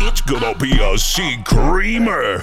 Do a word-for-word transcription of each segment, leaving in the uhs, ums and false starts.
It's gonna be a sea creamer.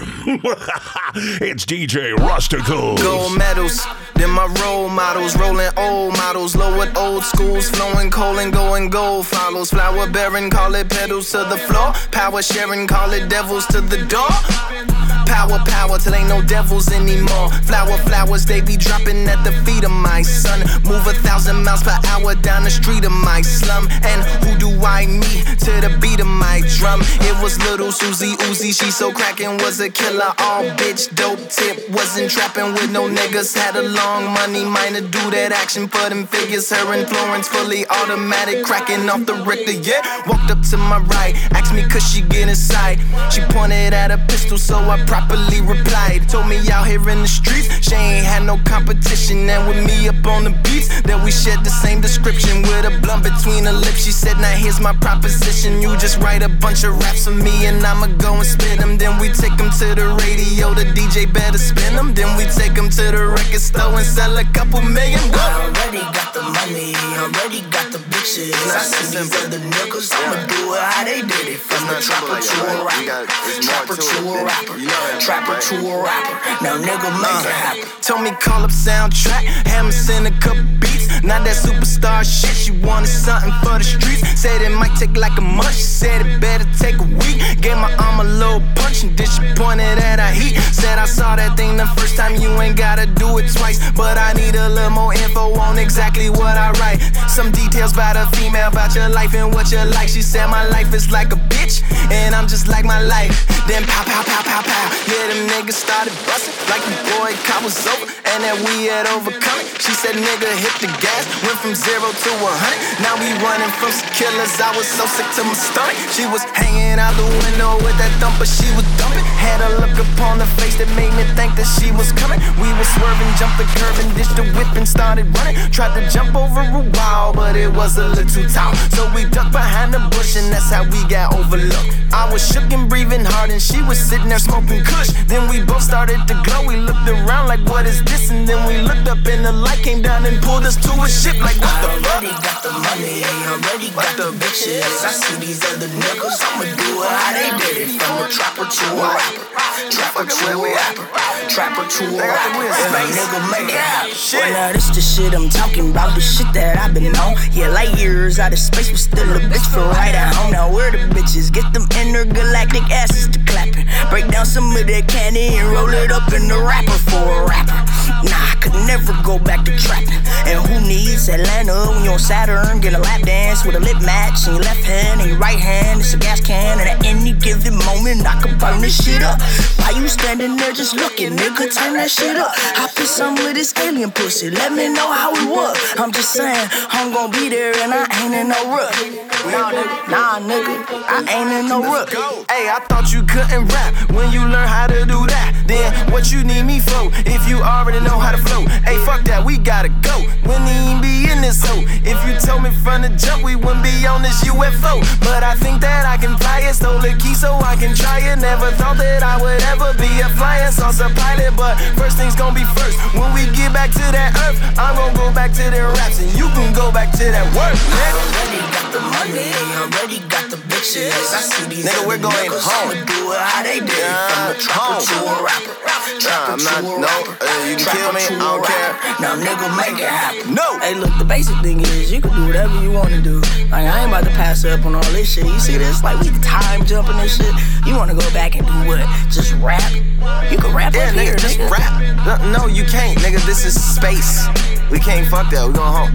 It's D J Rusticles. Gold medals, then my role models, rolling old models, lowered old schools, flowing coal and going gold follows. Flower bearing, call it pedals to the floor. Power sharing, call it devils to the door. Power, power, till ain't no devils anymore. Flower, flowers, they be dropping at the feet of my son. Move a thousand miles per hour down the street of my slum. And who do I meet to the beat of my drum? It was little Susie Uzi, she so crackin', was a killer. All bitch, dope tip, wasn't trapping with no niggas. Had a long money minor, do that action for them figures. Her influence fully automatic, cracking off the Richter, yeah. Walked up to my right, asked me could she get inside. She pointed at a pistol, so I properly replied. Told me out here in the streets, she ain't had no competition. And with me up on the beats, that we shared the same description. With a blunt between her lips, she said, now here's my proposition. You just write a bunch of raps for me and I'ma go and spit them. Then we take them to the radio, the D J better spin them. Then we take them to the record store and sell a couple million. Whoa. I already got the money, already got the bitches. I see these other niggas, I'ma do it how they did it. From the trapper to a rapper, trapper to a rapper, trapper to a rapper. Now nigga make it happen. Told me call up soundtrack, have me send a couple beats. Not that superstar shit, she wanted something for the streets. Said it might take like a month, she said it better take a week. Gave my arm a little punch and then she pointed at her heat. Said I saw that thing the first time, you ain't gotta do it twice. But I need a little more info on exactly what I write. Some details about a female, about your life and what you like. She said my life is like a bitch, and I'm just like my life. Then pow, pow, pow, pow, pow. Yeah, them niggas started bustin' like the boy cop was over, and that we had overcome it. She said nigga hit the gas, went from zero to a hundred. Now we running from some killers, I was so sick to my stomach. She was hanging out the window with that thumper, she was dumping. Had a look upon her face that made me think that she was coming. We were swerving, jumped the curve and ditched the whip and started running. Tried to jump over a wall, but it was a little too tall. So we ducked behind the bush and that's how we got overlooked. I was shook and breathing hard and she was sitting there smoking kush. Then we both started to glow, we looked around like what is this? And then we looked up and the light came down and pulled us to a ship like what the fuck? I already got the money, already got the bitches. I see these other niggas, I'ma do it how they did it. From a trapper to a rapper, trapper to a rapper, trapper to a rapper. And a nigga make it happen. Well, now this the shit I'm talking about, the shit that I've been on. Yeah, light years out of space, but still a bitch for right at home. Now where the bitches get them intergalactic asses to clapping. Break down some of that candy and roll it up in the rapper for a rapper. Nah, I could never go back to trapping. And who needs Atlanta when you on Saturn? Get a lap dance with a lip match in your left hand and your right hand. It's a gas can, and at any given moment I can burn this shit up. Why you standing there just looking, nigga? Turn that shit up. Hop in some with this alien pussy, let me know how it was. I'm just saying, I'm gon' be there and I ain't in no rush. Nah, nigga, nah, nigga, I ain't in no rush. Hey, I thought you couldn't rap when you learn how to do that. Then what you need me for if you already know how to flow? Hey, fuck that, we gotta go. Wouldn't even be in this hoe. If you told me from the jump, we wouldn't be on this U F O. But I think that I can fly it, stole the key so I can try it. Never thought that I would ever be a flying saucer pilot. But first things gon' be first. When we get back to that earth, I'm gon' go back to the raps and you can go back to that work. I already got the money, already got the bitches. I see these nigga, we're going niggas, home. I'ma do it how they did it. From a trapper to a rapper, trapper to a rapper, you can kill me, I don't care. Now nigga, make it happen. No. Hey, look, the basic thing is you can do whatever you wanna do. Like, I ain't about to pass up on all this shit. You see this? Like, we time jumping this shit. You wanna go back and do what? Just rap? You can rap Yeah, up nigga, here, just nigga. rap. No, no, you can't, nigga. This is space. We can't fuck that. We going home.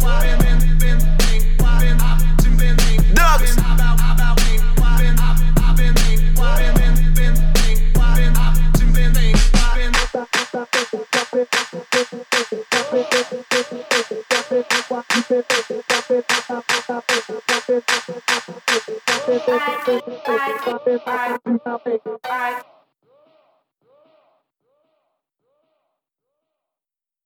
Dogs. Bye.